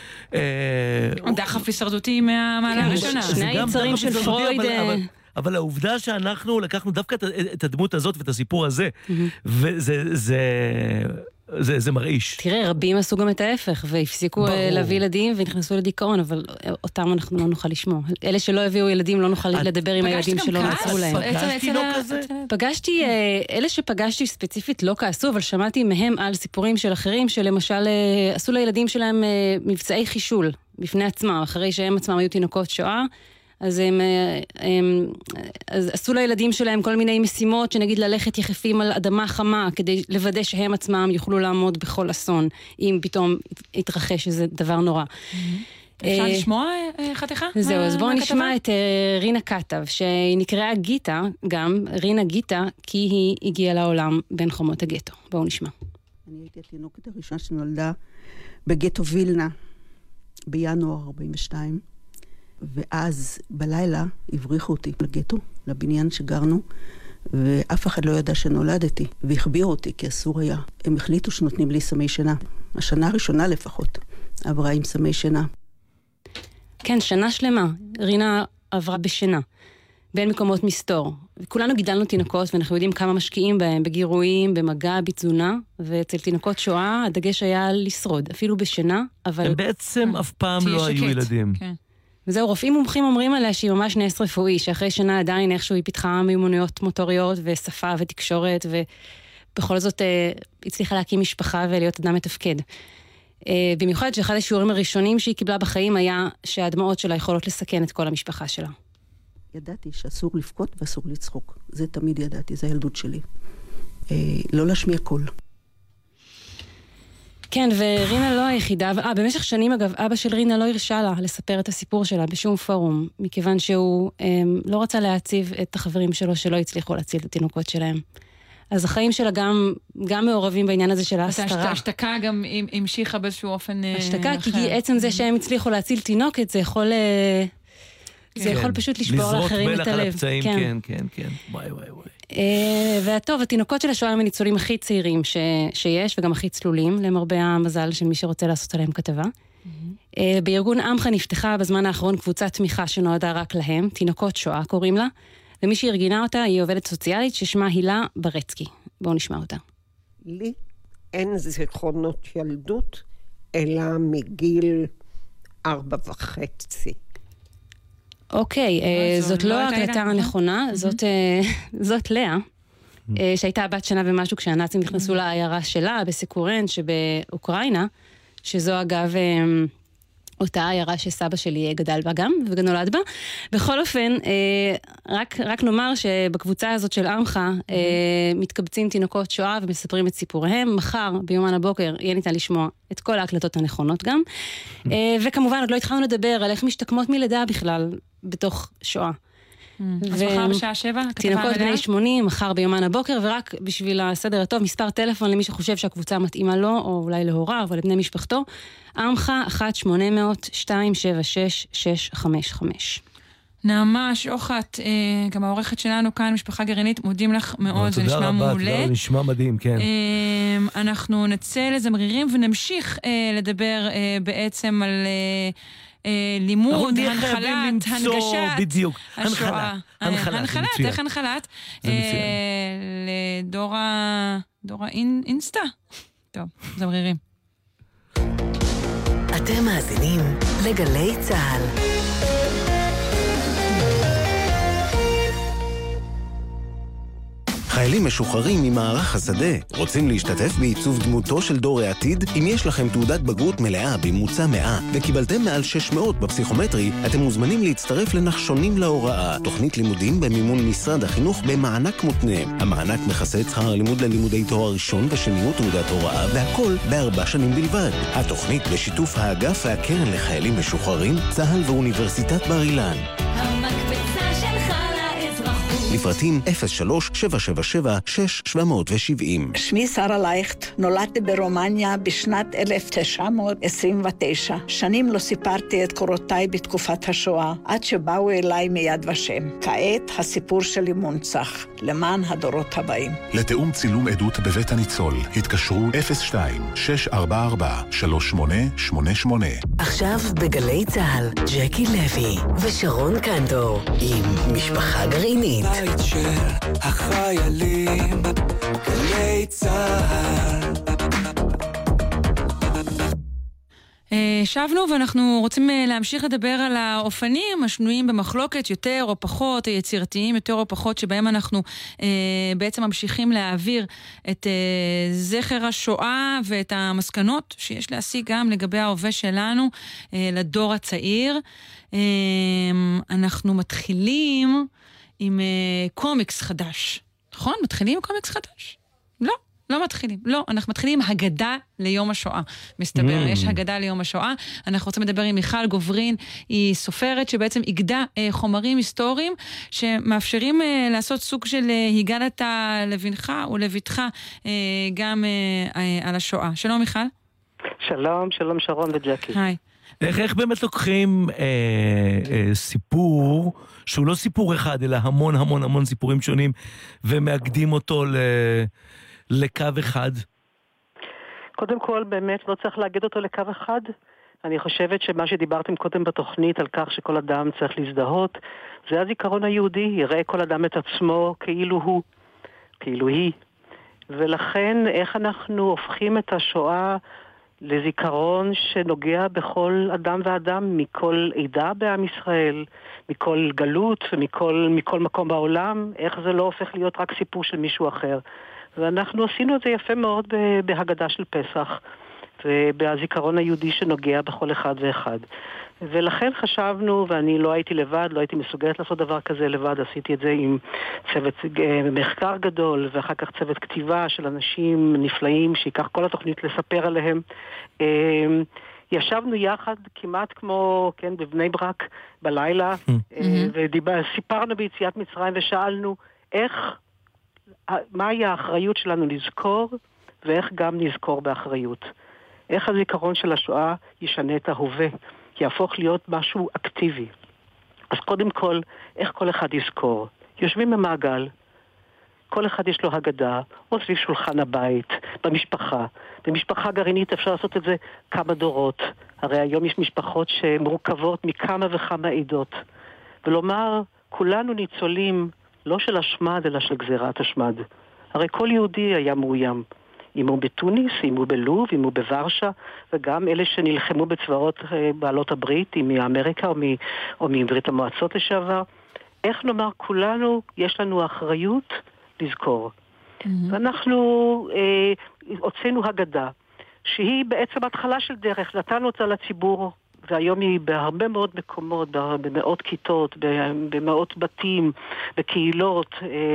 דחף הישרדותי מהמעלה הראשונה. שני היצרים של פרויד. אבל העובדה שאנחנו לקחנו דווקא את הדמות הזאת ואת הסיפור הזה, וזה מרעיש. תראה, רבים עשו גם את ההפך, והפסיקו להביא ילדים ונכנסו לדיכאון, אבל אותם אנחנו לא נוכל לשמוע. אלה שלא הביאו ילדים לא נוכל לדבר עם הילדים שלא נוצרו להם. פגשתי, אלה שפגשתי ספציפית לא כעסו, אבל שמעתי מהם על סיפורים של אחרים, שלמשל עשו לילדים שלהם מבצעי חישול בפני עצמם, אחרי שהם עצמם היו תינוקות שואה, אז אז עשו לילדים שלהם כל מיני משימות, שנגיד ללכת יחפים על אדמה חמה, כדי לוודא שהם עצמם יוכלו לעמוד בכל אסון, אם פתאום יתרחש איזה דבר נורא. אפשר לשמוע חתיכה? זהו, אז בואו נשמע את רינה כתב, שהיא נקראה גיטה, גם רינה גיטה, כי היא הגיעה לעולם בין חומות הגטו. בואו נשמע. אני הייתי התינוקת הראשונה שנולדה בגטו וילנה, בינואר 42, ואז בלילה הבריחו אותי לגטו, לבניין שגרנו, ואף אחד לא ידע שנולדתי, והחביאו אותי כי אסור היה. הם החליטו שנותנים לי סמי שינה. השנה הראשונה לפחות עברה עם סמי שינה. כן, שנה שלמה. רינה עברה בשינה, בין מקומות מסתור. וכולנו גידלנו תינוקות, ואנחנו יודעים כמה משקיעים בהם, בגירויים, במגע, בתזונה, ואצל תינוקות שואה הדגש היה לשרוד, אפילו בשינה, אבל... הם בעצם אף פעם לא היו ילדים. כן. וזהו, רופאים מומחים אומרים עליה שהיא ממש נס רפואי, שאחרי שנה עדיין איכשהו היא פיתחה מיומנויות מוטוריות ושפה ותקשורת, ובכל זאת הצליחה להקים משפחה ולהיות אדם מתפקד. במיוחד שאחד השיעורים הראשונים שהיא קיבלה בחיים היה שהדמעות שלה יכולות לסכן את כל המשפחה שלה. ידעתי שאסור לבכות ואסור לצחוק. זה תמיד ידעתי, זה הילדות שלי. לא להשמיע קול. כן, ורינה לא היחידה, במשך שנים אגב, אבא של רינה לא הרשה לה לספר את הסיפור שלה בשום פורום, מכיוון שהוא לא רצה להציב את החברים שלו שלא הצליחו להציל את התינוקות שלהם. אז החיים שלה גם מעורבים בעניין הזה של ההסתרה. השתקה גם המשיכה באיזשהו אופן אחר. השתקה, כי עצם זה שהם הצליחו להציל תינוקת, זה יכול... זה יכול פשוט לשבור לאחרים את הלב. לזרוק מלח על הפצעים, כן. וואי. והטוב, התינוקות של השואה הם הניצולים הכי צעירים שיש, וגם הכי צלולים, למרבה המזל של מי שרוצה לעשות עליהם כתבה. בארגון עמך נפתחה בזמן האחרון קבוצת תמיכה שנועדה רק להם, תינוקות שואה קוראים לה, ומי שארגנה אותה היא עובדת סוציאלית ששמה הילה ברצקי. בואו נשמע אותה. לי אין זיכרונות ילדות, אלא מגיל 4.5. אוקיי, זאת לא ההקלטה הנכונה, זאת לאה, שהייתה בת שנה ומשהו כשהנאצים נכנסו לעיירה שלה, בסיקורן שבאוקראינה, שזו אגב אותה עיירה שסבא שלי גדל בה גם, ונולד בה. בכל אופן, רק נאמר שבקבוצה הזאת של עמך, מתקבצים תינוקות שואה ומספרים את סיפוריהם. מחר, ביומן הבוקר, יהיה ניתן לשמוע את כל ההקלטות הנכונות גם. וכמובן, עוד לא התחלנו לדבר על איך משתקמות מלידה בכלל בתוך שואה. אז מחר בשעה 7, תינוקות בני 80, מחר ביומן הבוקר, ורק בשביל הסדר הטוב, מספר טלפון למי שחושב שהקבוצה מתאימה לו, או אולי להוריו, או לבני משפחתו, עמך 1-800-276-655. נעמה שוחט, גם העורכת שלנו כאן, משפחה גרעינית, מודים לך מאוד, זה נשמע מעולה. תודה רבה, נשמע מדהים, כן. אנחנו נצא לזמרירים ונמשיך לדבר בעצם על... לימוד, הנחלת, הנגשת, השואה. הנחלת, איך הנחלת? לדורה אינסטה. טוב, זמרירים. אתם מאזינים לגלי צהל. חיילים משוחררים ממערך השדה רוצים להשתתף בעיצוב דמותו של דור העתיד? אם יש לכם תעודת בגרות מלאה בממוצע 100 וקיבלתם מעל 600 בפסיכומטרי, אתם מוזמנים להצטרף לנחשונים להוראה, תוכנית לימודים במימון משרד החינוך במענק מותנה. המענק מכסה את שכר הלימוד ללימודי תואר ראשון ושניות תעודת הוראה, והכל ב4 שנים בלבד. התוכנית בשיתוף האגף והקרן לחיילים משוחררים, צה"ל ואוניברסיטת בר אילן. המקבצה שלך לאזרחות. לפרטים 03-777-6770. שמי שרה לייכט, נולדתי ברומניה בשנת 1929. שנים לא סיפרתי את קורותיי בתקופת השואה, עד שבאו אליי מיד ושם. כעת הסיפור שלי מונצח, למען הדורות הבאים. לתאום צילום עדות בבית הניצול, התקשרו 02-644-3888. עכשיו בגלי צהל, ג'קי לוי ושרון קנטור עם משפחה גרעינית. בית של החיילים, גלי צהל. שבנו ואנחנו רוצים להמשיך לדבר על האופנים השנויים במחלוקת יותר או פחות, היצירתיים יותר או פחות, שבהם אנחנו בעצם ממשיכים להעביר את זכר השואה ואת המסקנות שיש להשיג גם לגבי ההווה שלנו לדור הצעיר. אנחנו מתחילים עם קומיקס חדש, נכון? מתחילים עם קומיקס חדש? לא מתחילים. לא, אנחנו מתחילים עם הגדה ליום השואה. מסתבר, יש הגדה ליום השואה. אנחנו רוצים לדבר עם מיכל גוברין, היא סופרת שבעצם הגדה חומרים היסטוריים שמאפשרים לעשות סוג של הגדת לבנך ולביתך גם על השואה. שלום מיכל. שלום, שלום שרון וג'קי. היי. איך באמת לוקחים סיפור שהוא לא סיפור אחד, אלא המון המון המון סיפורים שונים, ומאגדים אותו לקו אחד? קודם כל, באמת לא צריך להגיד אותו לקו אחד. אני חושבת שמה שדיברתם קודם בתוכנית על כך שכל אדם צריך להזדהות, זה הזיכרון היהודי, יראה כל אדם את עצמו כאילו הוא, כאילו היא. ולכן איך אנחנו הופכים את השואה לזיכרון שנוגע בכל אדם ואדם, מכל עדה בעם ישראל, מכל גלות ומכל מקום בעולם, איך זה לא הופך להיות רק סיפור של מישהו אחר. ואנחנו עשינו את זה יפה מאוד בהגדה של פסח, ובזיכרון היהודי שנוגע בכל אחד ואחד. ולכן חשבנו, ואני לא הייתי לבד, לא הייתי מסוגלת לעשות דבר כזה לבד, עשיתי את זה עם צוות מחקר גדול, ואחר כך צוות כתיבה של אנשים נפלאים, שיקח כל התוכנית לספר עליהם. ישבנו יחד כמעט כמו, כן, בבני ברק בלילה, וסיפרנו ביציאת מצרים ושאלנו מהי האחריות שלנו לזכור, ואיך גם נזכור באחריות. איך הזיכרון של השואה ישנה את ההווה, יהפוך להיות משהו אקטיבי. אז קודם כל, איך כל אחד יזכור? יושבים במעגל, כל אחד יש לו הגדה, או סביב שולחן הבית, במשפחה. במשפחה גרעינית אפשר לעשות את זה כמה דורות. הרי היום יש משפחות שמורכבות מכמה וכמה עדות. ולומר, כולנו ניצולים לא של השמד, אלא של גזירת השמד. הרי כל יהודי היה מאוים. אם הוא בתוניס, אם הוא בלוב, אם הוא בוורשה, וגם אלה שנלחמו בצבאות בעלות הברית, אם מאמריקה או מברית המועצות לשעבר. איך נאמר, כולנו, יש לנו אחריות לזכור. ואנחנו הוצאנו הגדה, שהיא בעצם התחלה של דרך, נתנו אותה לציבור, והיום היא בהרבה מאוד מקומות, במאות כיתות, במאות בתים, בקהילות,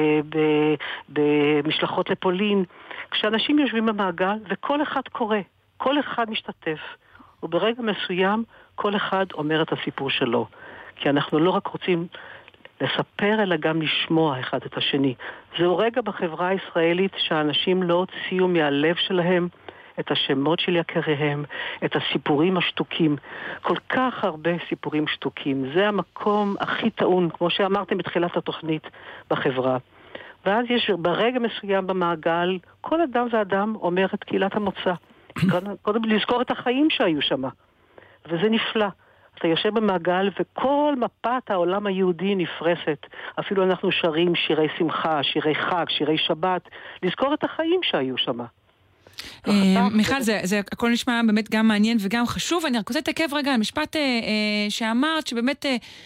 במשלחות לפולין, כשאנשים יושבים במעגל וכל אחד קורא, כל אחד משתתף, וברגע מסוים כל אחד אומר את הסיפור שלו. כי אנחנו לא רק רוצים לספר, אלא גם לשמוע אחד את השני. זהו רגע בחברה הישראלית שהאנשים לא הוציאו מהלב שלהם את השמות של יקריהם, את הסיפורים השטוקים. כל כך הרבה סיפורים שטוקים. זה המקום הכי טעון, כמו שאמרתם בתחילת התוכנית, בחברה. ואז יש ברגע מסוים במעגל, כל אדם ואדם אומר את קהילת המוצא. קודם לזכור את החיים שהיו שם. וזה נפלא. אתה יושב במעגל וכל מפת העולם היהודי נפרסת. אפילו אנחנו שרים שירי שמחה, שירי חג, שירי שבת. לזכור את החיים שהיו שם. מיכל, זה הכל נשמע באמת גם מעניין וגם חשוב. אני רק רוצה להתעכב רגע על משפט שאמרת, שבאמת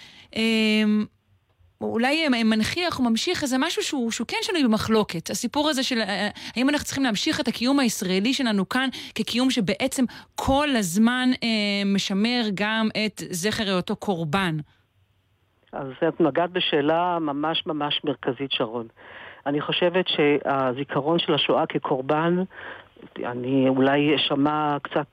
אולי מנחיח או ממשיך איזה משהו שהוא כן שנוי במחלוקת. הסיפור הזה של האם אנחנו צריכים להמשיך את הקיום הישראלי שלנו כאן כקיום שבעצם כל הזמן משמר גם את זכר אותו קורבן. אז את נגעת בשאלה ממש ממש מרכזית, שרון. אני חושבת שהזיכרון של השואה כקורבן, אני אולי שמע קצת,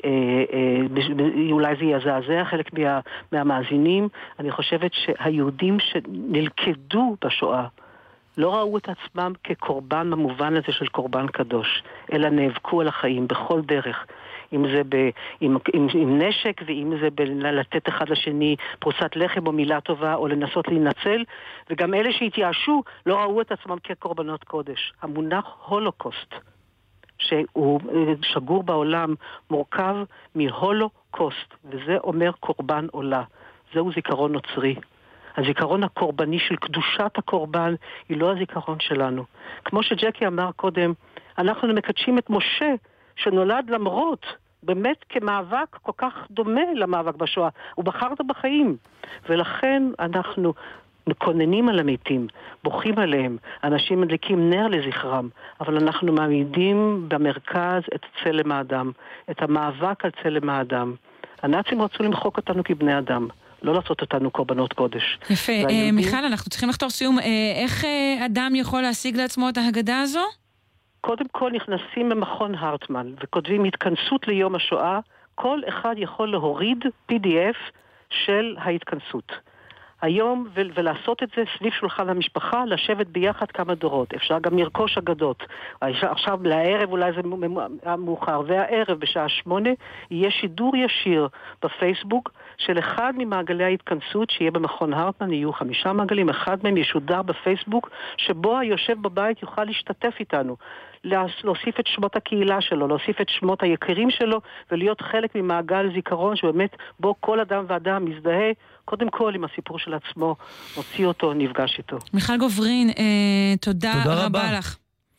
אולי זה יזעזע חלק מהמאזינים. אני חושבת שהיהודים שנלכדו בשואה לא ראו את עצמם כקורבן במובן הזה של קורבן קדוש, אלא נאבקו על החיים בכל דרך. אם זה עם נשק, ואם זה לתת אחד לשני פרוסת לחם או מילה טובה, או לנסות להינצל. וגם אלה שהתייאשו לא ראו את עצמם כקורבנות קודש. המונח הולוקוסט, שהוא שגור בעולם, מורכב מהולוקוסט, וזה אומר קורבן עולה. זהו זיכרון נוצרי. הזיכרון הקורבני של קדושת הקורבן היא לא הזיכרון שלנו. כמו שג'קי אמר קודם, אנחנו מקדשים את משה שנולד למרות, באמת כמאבק כל כך דומה למאבק בשואה. הוא בחר אותו בחיים. ולכן אנחנו מקוננים על המתים, בוכים עליהם, אנשים מדליקים נר לזכרם, אבל אנחנו מעמידים במרכז את צלם האדם, את המאבק על צלם האדם. הנאצים רצו למחוק אותנו כבני אדם, לא לעשות אותנו קורבנות קודש. יפה. מיכל, אנחנו צריכים לחתור סיום. איך אדם יכול להשיג לעצמו את ההגדה הזו? קודם כל נכנסים במכון הרטמן וכותבים התכנסות ליום השואה. כל אחד יכול להוריד PDF של ההתכנסות. היום, ולעשות את זה סביב שולחן המשפחה, לשבת ביחד כמה דורות. אפשר גם לרכוש אגדות. עכשיו לערב, אולי זה מאוחר, והערב בשעה 8, יהיה שידור ישיר בפייסבוק של אחד ממעגלי ההתכנסות שיהיה במכון הרטמן, יהיו 5 מעגלים, אחד מהם ישודר בפייסבוק, שבו היושב בבית יוכל להשתתף איתנו. להוסיף את שמות הקהילה שלו, להוסיף את שמות היקרים שלו, ולהיות חלק ממעגל זיכרון שבאמת בו כל אדם ואדם מזדהה, קודם כל עם הסיפור של עצמו, מוציא אותו, נפגש איתו. מיכל גוברין, תודה רבה לך.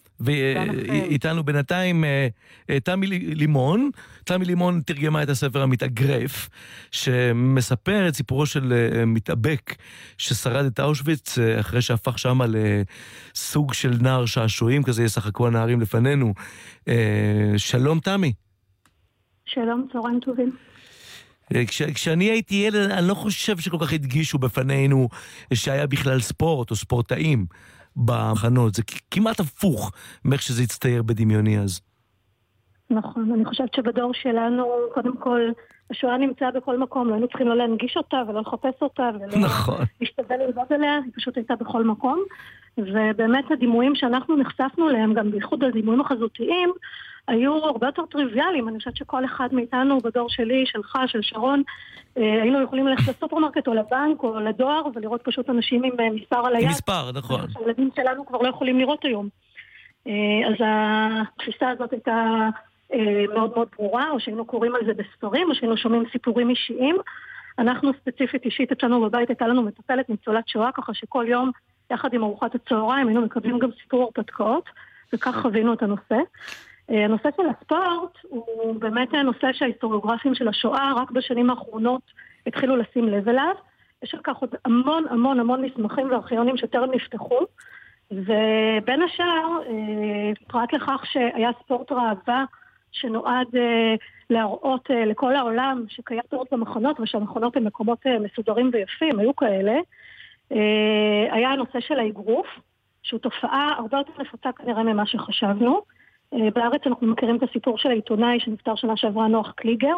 ואיתנו בינתיים תמי לימון. תמי לימון תרגמה את הספר המתאגרף, שמספר את סיפורו של מתאבק ששרד את אושוויץ אחרי שהפך שם לסוג של נער שעשועים, כזה ישחקו הנערים לפנינו. שלום תמי. שלום, צהריים טובים. כשאני הייתי ילד, אני לא חושב שכל כך הדגישו בפנינו שהיה בכלל ספורט או ספורטאים במחנות. זה כמעט הפוך מאיך שזה הצטייר בדמיוני אז. נכון, אני חושבת שבדור שלנו, קודם כל, השואה נמצאה בכל מקום, לא היינו צריכים לא להנגיש אותה ולא לחפש אותה ולא להשתדל ללמוד עליה, היא פשוט הייתה בכל מקום. ובאמת הדימויים שאנחנו נחשפנו להם, גם בייחוד הדימויים החזותיים, היו הרבה יותר טריוויאליים. אני חושבת שכל אחד מאיתנו בדור שלי, שלך, של שרון, היינו יכולים ללכת לסופרמרקט או לבנק או לדואר ולראות פשוט אנשים עם מספר על היד. עם מספר, נכון. הילדים שלנו כבר לא יכולים לראות היום. אז התפיסה הזאת הייתה מאוד מאוד ברורה, או שהיינו קוראים על זה בספרים, או שהיינו שומעים סיפורים אישיים. אנחנו ספציפית אישית אצלנו בבית, הייתה לנו מטפלת ניצולת שואה, ככה שכל יום, יחד עם ארוחת הצהריים, היינו מקבלים גם סיפור הרפתקאות, וכך חווינו את הנושא. הנושא של הספורט הוא באמת נושא שההיסטוריוגרפים של השואה רק בשנים האחרונות התחילו לשים לב אליו. יש על כך עוד המון המון המון מסמכים וארכיונים שטרם נפתחו, ובין השאר, פרט לכך שהיה ספורט ראווה שנועד להראות לכל העולם שקיים ספורט במכונות, ושהמכונות הן מקומות מסודרים ויפים, היו כאלה, היה הנושא של האגרוף, שהוא תופעה הרבה יותר נפוצה כנראה ממה שחשבנו. בארץ אנחנו מכירים את הסיפור של העיתונאי שנפטר שנה שעברה, נוח קליגר,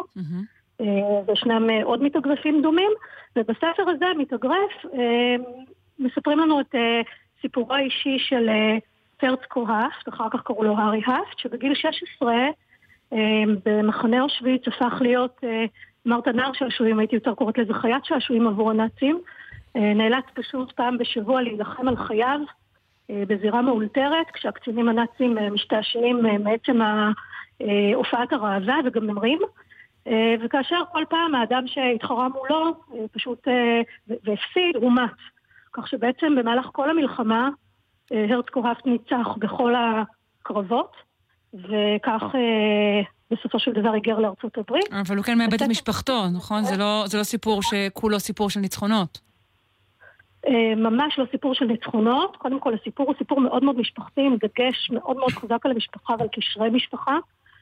וישנם עוד מתאגרפים דומים, ובספר הזה מתאגרף מספרים לנו את סיפורו האישי של פרצקו האפט, אחר כך קראו לו הארי האפט, שבגיל 16 במחנה אושוויץ הפך להיות מרתה נער שעשועים, הייתי יותר קוראת לזה חיית שעשועים עבור הנאצים, נאלץ פשוט פעם בשבוע להילחם על חייו בזירה מאולתרת, כשהקצינים הנאצים משתעשעים מעצם הופעת הראווה וגם ממרים, וכאשר כל פעם האדם שהתחרה מולו פשוט והפסיד רומת, כך שבעצם במהלך כל המלחמה הרצקו האפט ניצח בכל הקרבות, וכך בסופו של דבר היגר לארצות הברית. אבל הוא כן מאבד את משפחתו, נכון? זה לא סיפור שכולו סיפור של ניצחונות. ממש לא סיפור של ניצחונות. קודם כל הסיפור הוא סיפור מאוד מאוד משפחתי, עם דגש מאוד מאוד חזק על המשפחה ועל קשרי משפחה.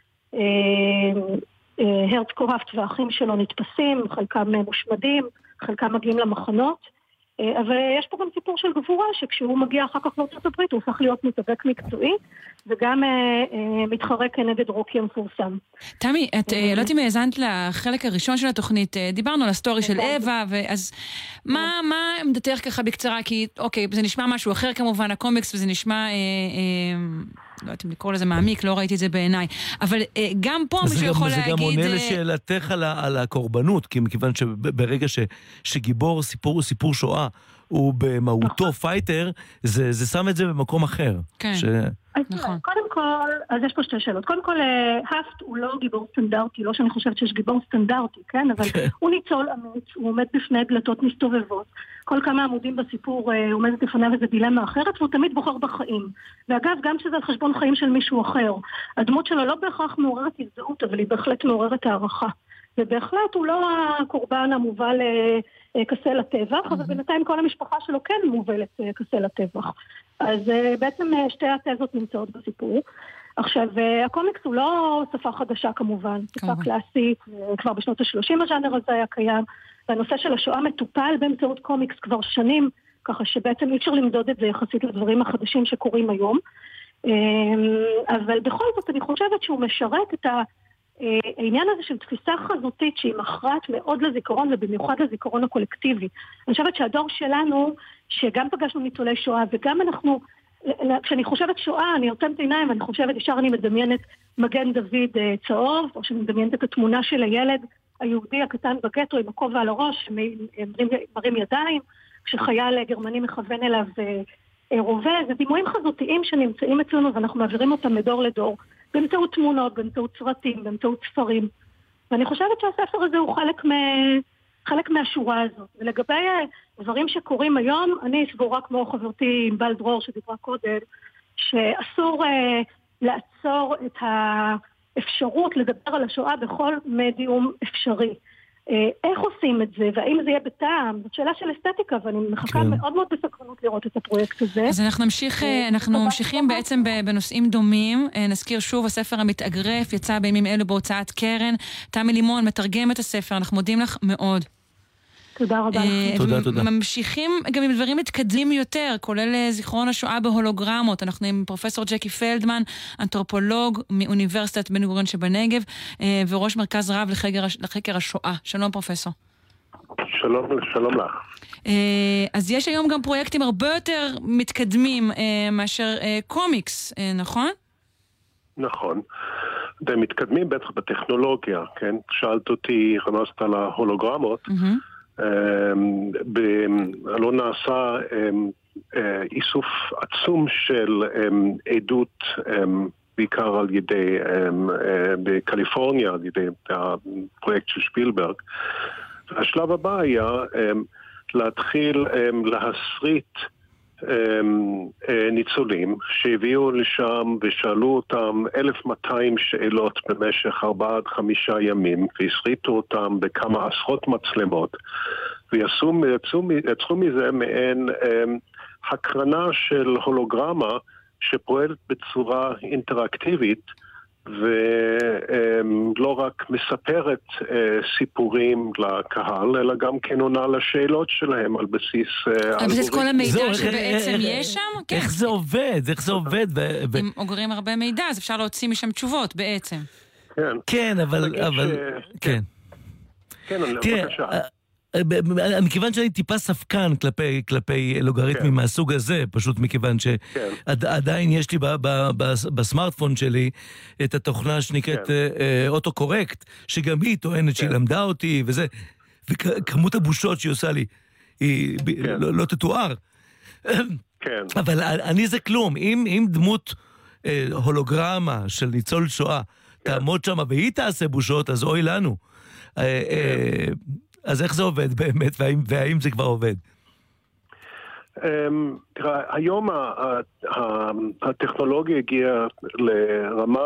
הרצקו האפט והאחים שלו נתפסים, חלקם מושמדים, חלקם מגיעים למחנות. אבל יש פה גם סיפור של גבורה, שכשהוא מגיע אחר כך לארצות הברית, הוא הופך להיות מתאבק מקצועי, וגם מתחרה כנגד רוקי המפורסם. תמי, את לא יודעת אם האזנת לחלק הראשון של התוכנית, דיברנו על הסטורי של אווה, אז מה עמדתך ככה בקצרה? כי אוקיי, זה נשמע משהו אחר כמובן, הקומיקס, וזה נשמע, לא יודעת אם לקרוא לזה מעמיק, לא ראיתי את זה בעיניי, אבל גם פה מישהו יכול להגיד... זה גם עונה לשאלתך על הקורבנות, כי מכיוון שברגע שגיבור סיפור שואה, הוא במהותו פייטר, זה שם את זה במקום אחר. כן. נכון. קודם כל, אז יש פה שתי שאלות. קודם כל, האפט הוא לא גיבור סטנדרטי, לא שאני חושבת שיש גיבור סטנדרטי, כן? אבל הוא ניצול אמיץ, הוא עומד בפני דלתות מסתובבות. כל כמה עמודים בסיפור עומדת לפניו איזו דילמה אחרת, והוא תמיד בוחר בחיים. ואגב, גם שזה על חשבון חיים של מישהו אחר. הדמות שלו לא בהכרח מעוררת הזדהות, אבל היא בהחלט מעוררת הערכה. ובהחלט הוא לא הקורבן המובל כסה לטבח, אבל בינתיים כל המשפחה שלו כן מובלת כסה לטבח. אז בעצם שתי התזות נמצאות בסיפור. עכשיו, הקומיקס הוא לא שפה חדשה כמובן, שפה קלאסית, כבר בשנות ה-30 הז'אנר הזה היה קיים, והנושא של השואה מטופל באמצעות קומיקס כבר שנים, ככה שבעצם אי אפשר למדוד את זה יחסית לדברים החדשים שקורים היום. אבל בכל זאת אני חושבת שהוא משרת את העניין הזה של תפיסה חזותית שהיא מכרעת מאוד לזיכרון ובמיוחד לזיכרון הקולקטיבי. אני חושבת שהדור שלנו, שגם פגשנו ניצולי שואה וגם אנחנו, כשאני חושבת שואה, אני עוצמת עיניים, אני חושבת, ישר אני מדמיינת מגן דוד צהוב, או שאני מדמיינת את התמונה של הילד היהודי הקטן בגטו עם הכובע על הראש, מרים ידיים, כשחייל גרמני מכוון אליו רובה. זה דימויים חזותיים שנמצאים אצלנו ואנחנו מעבירים אותם מדור לדור, באמצעות תמונות, באמצעות סרטים, באמצעות ספרים. ואני חושבת שהספר הזה הוא חלק מהשורה הזאת. ולגבי דברים שקורים היום, אני סבורה כמו חברתי עם בל דרור שדיברה קודם, שאסור לעצור את האפשרות לדבר על השואה בכל מדיום אפשרי. איך עושים את זה, והאם זה יהיה בטעם? זאת שאלה של אסתטיקה, ואני מחכה מאוד מאוד בסקרנות לראות את הפרויקט הזה. אז אנחנו ממשיכים בעצם בנושאים דומים. נזכיר שוב, הספר המתאגרף יצא בימים אלו בהוצאת קרן. תמי לימון מתרגם את הספר, אנחנו מודים לך מאוד. תודה רבה לכם. תודה. ממשיכים גם עם דברים מתקדמים יותר, כולל זיכרון השואה בהולוגרמות. אנחנו עם פרופסור ג'קי פלדמן, אנתרופולוג מאוניברסיטת בן גוריון שבנגב, וראש מרכז רב לחקר השואה. שלום פרופסור. שלום לך. אז יש היום גם פרויקטים הרבה יותר מתקדמים מאשר קומיקס, נכון? נכון. הם מתקדמים בטח בטכנולוגיה, כן? שאלת אותי, רמזת על ההולוגרמות. לא נעשה איסוף עצום של עדות בעיקר על ידי בקליפורניה, על ידי הפרויקט של שפילברג. השלב הבא היה להתחיל להסריט ניצולים שהביאו לשם ושאלו אותם 1,200 שאלות במשך 4-5 ימים והסריטו אותם בכמה עשרות מצלמות ויצרו מזה מעין הקרנה של הולוגרמה שפועלת בצורה אינטראקטיבית ולא רק מספרת סיפורים לקהל, אלא גם כן עונה לשאלות שלהם על בסיס אבל זה כל המידע שבעצם יש שם? איך זה עובד? איך זה עובד? אם אוגרים הרבה מידע, אז אפשר להוציא משם תשובות בעצם. כן, אבל... כן. כן, בבקשה. מכיוון שאני טיפה ספקן כלפי לוגריתמים מהסוג הזה, פשוט מכיוון שעדיין יש לי בסמארטפון שלי את התוכנה שנקראת אוטו-קורקט, שגם היא טוענת שהיא למדה אותי וזה, וכמות הבושות שהיא עושה לי היא לא תתואר. אבל אני זה כלום. אם דמות הולוגרמה של ניצול שואה תעמוד שם והיא תעשה בושות, אז אוי לנו. אז איך זה עובד באמת, והאם זה כבר עובד? תראה, היום הטכנולוגיה הגיעה לרמה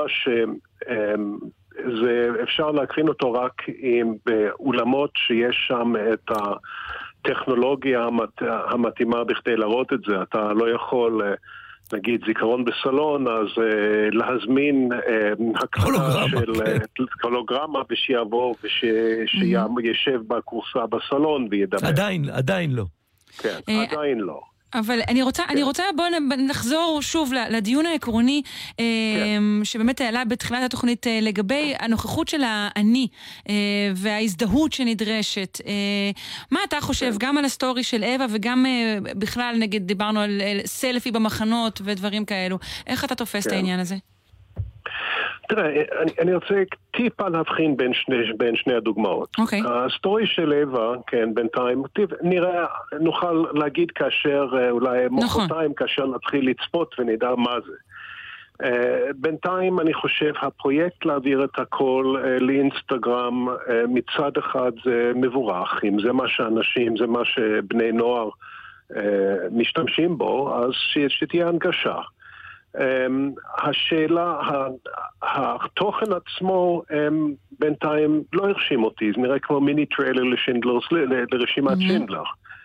שזה אפשר להקרין אותו רק באולמות שיש שם את הטכנולוגיה המתאימה בכדי להראות את זה. אתה לא יכול... נגיד זיכרון בסלון, אז להזמין הקלטה של הולוגרמה ושיעבור ושישב בקורסה בסלון וידבר. עדיין לא. כן, עדיין לא. אבל אני רוצה בוא נחזור שוב לדיון העקרוני שבאמת העלה בתחילת התוכנית לגבי הנוכחות של האני וההזדהות שנדרשת. מה אתה חושב גם על הסטורי של אווה וגם בכלל נגיד דיברנו על סלפי במחנות ודברים כאלו. איך אתה תופס את העניין הזה? תראה, אני רוצה טיפה להבחין בין שני הדוגמאות. הסטורי של אווה, כן, בינתיים, נראה, נוכל להגיד כאשר, אולי מוחרתיים, כאשר נתחיל לצפות ונדע מה זה. בינתיים אני חושב, הפרויקט להעביר את הכל לאינסטגרם, מצד אחד זה מבורך, אם זה מה שאנשים, זה מה שבני נוער משתמשים בו, אז שתהיה הנגשה. השאלה, התוכן עצמו בינתיים לא הרשים אותי, זה נראה כמו מיני טריילר לרשימת שינדלר.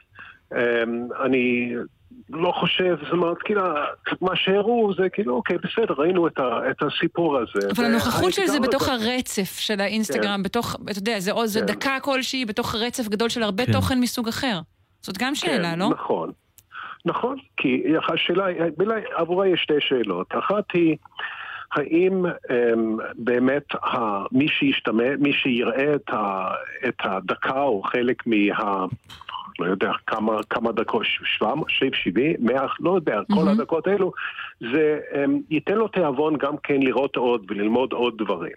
אני לא חושב, זאת אומרת, כאילו, מה שהראו זה כאילו, אוקיי, בסדר, ראינו את הסיפור הזה. אבל הנוכחות של זה בתוך הרצף של האינסטגרם, בתוך, אתה יודע, זה דקה כלשהי בתוך רצף גדול של הרבה תוכן מסוג אחר. זאת גם שאלה, לא? נכון, כי השאלה, עבורה יש שתי שאלות. אחת היא, האם באמת מי שיראה את הדקה או חלק לא יודע, כמה דקות, 70, 100, לא יודע, כל הדקות האלו, זה ייתן לו תיאבון גם כן לראות עוד וללמוד עוד דברים.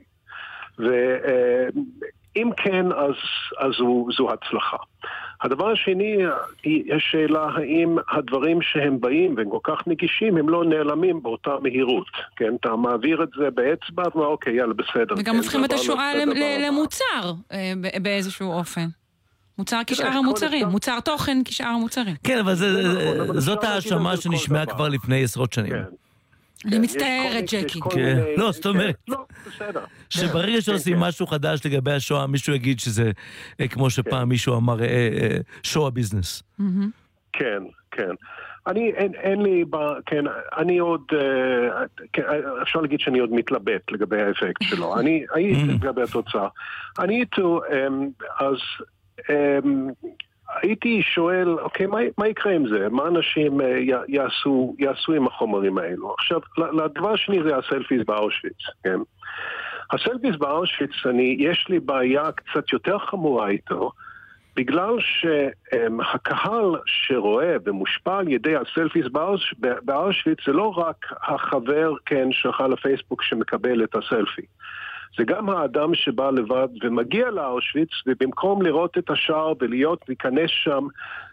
ואם כן, אז זו הצלחה. הדבר השני, יש שאלה האם הדברים שהם באים והם כל כך נגישים, הם לא נעלמים באותה מהירות. כן, אתה מעביר את זה באצבע, ואוקיי, יאללה, בסדר. וגם הופכים את השואה למוצר באיזשהו אופן. מוצר כשאר המוצרים, מוצר תוכן כשאר המוצרים. כן, אבל זאת האשמה שנשמעה כבר לפני עשרות שנים. אני מצטערת, ג'קי. לא, זאת אומרת. שברגע שעושים משהו חדש לגבי השואה, מישהו יגיד שזה, כמו שפעם מישהו אמר, שואה ביזנס. כן, כן. אין לי, כן, אני עוד, אפשר להגיד שאני עוד מתלבט לגבי האפקט שלו. אני הייתי לגבי התוצאה. אני איתו, אז הייתי שואל, אוקיי, מה יקרה עם זה? מה אנשים יעשו עם החומרים האלו? עכשיו, לדבר שני זה הסלפיס באושוויץ, כן? הסלפיס באושוויץ, יש לי בעיה קצת יותר חמורה איתו, בגלל שהקהל שרואה ומושפע על ידי הסלפיס באושוויץ, זה לא רק החבר, כן, שלך לפייסבוק שמקבל את הסלפי. זה גם האדם שבא לבד ומגיע לאושוויץ, ובמקום לראות את השער ולהיכנס שם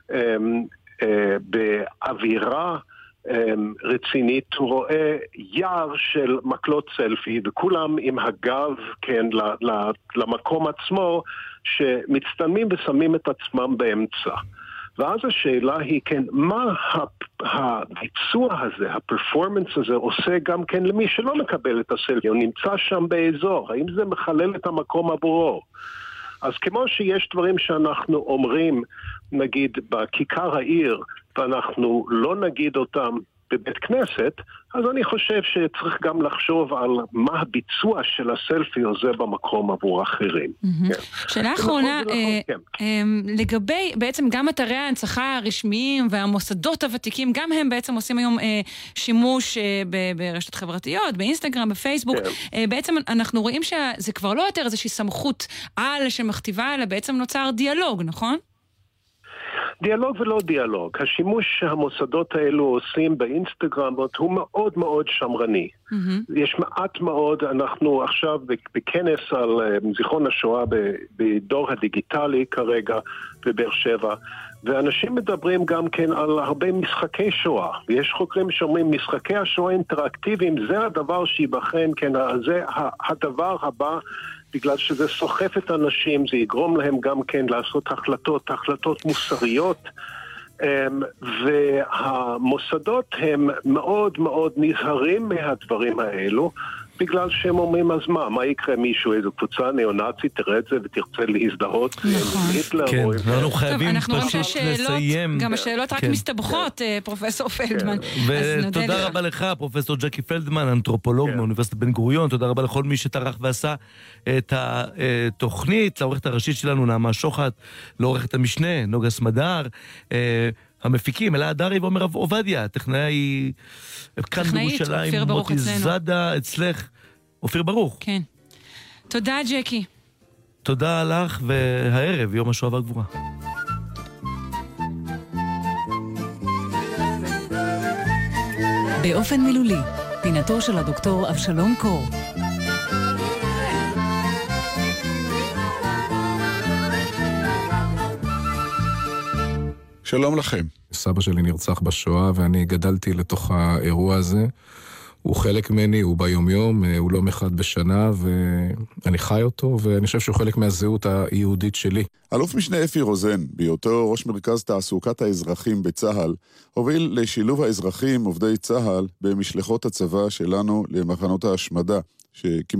באווירה רצינית, הוא רואה יער של מקלות סלפי, וכולם עם הגב, כן, למקום עצמו, שמצטלמים ושמים את עצמם באמצע. ואז השאלה היא, כן, מה הביצוע הזה, הפרפורמנס הזה, עושה גם כן למי שלא מקבל את הסלפי, הוא נמצא שם באזור, האם זה מחלל את המקום עבורו? אז כמו שיש דברים שאנחנו אומרים, נגיד בכיכר העיר, ואנחנו לא נגיד אותם בבית כנסת, אז אני חושב שצריך גם לחשוב על מה הביצוע של הסלפי הזה במקום עבור אחרים. שאלה אחרונה, לגבי בעצם גם אתרי ההנצחה הרשמיים והמוסדות הוותיקים, גם הם בעצם עושים היום שימוש ברשתות חברתיות, באינסטגרם, בפייסבוק. בעצם אנחנו רואים שזה כבר לא יותר איזושהי סמכות על שמכתיבה, אלא בעצם נוצר דיאלוג, נכון? דיאלוג ולא דיאלוג. השימוש שהמוסדות האלו עושים באינסטגרם הוא מאוד מאוד שמרני. יש מעט מאוד, אנחנו עכשיו בכנס על זיכרון השואה בדור הדיגיטלי כרגע בבאר שבע, ואנשים מדברים גם כן על הרבה משחקי שואה. ויש חוקרים שאומרים, משחקי השואה אינטראקטיביים, זה הדבר שיבחן, כן, זה הדבר הבא, בגלל שזה סוחף את האנשים, זה יגרום להם גם כן לעשות החלטות מוסריות, והמוסדות הם מאוד מאוד נזהרים מהדברים האלו, בגלל שהם אומרים, אז מה יקרה מישהו, איזו קבוצה ניאו-נאצית, תראה את זה ותרצה להזדהות עם היטלר. כן, אנחנו חייבים פשוט לסיים. גם השאלות רק מסתבכות, פרופסור פלדמן. ותודה רבה לך, פרופסור ג'קי פלדמן, אנתרופולוג מאוניברסיטת בן גוריון, תודה רבה לכל מי שטרח ועשה את התוכנית, לעורכת הראשית שלנו, נעמה שוחט, לעורכת המשנה, נוגה סמדר, המפיקים, אלא דרי ועומר עובדיה, טכנאי כאן בירושלים, מוטי זדה, אצלך, אופיר ברוך. כן. תודה, ג'קי. תודה לך, והערב, יום השואה והגבורה. באופן מילולי, פינתו של הדוקטור אבשלום קור. שלום לכם. סבא שלי נרצח בשואה ואני גדלתי לתוך האירוע הזה. הוא חלק ממני, הוא ביומיום, הוא לא אחד בשנה ואני חי אותו ואני חושב שהוא חלק מהזהות היהודית שלי. אלוף משנה אפי רוזן, בהיותו ראש מרכז תעסוקת האזרחים בצה"ל, הוביל לשילוב האזרחים עובדי צה"ל במשלחות הצבא שלנו למחנות ההשמדה, שכמו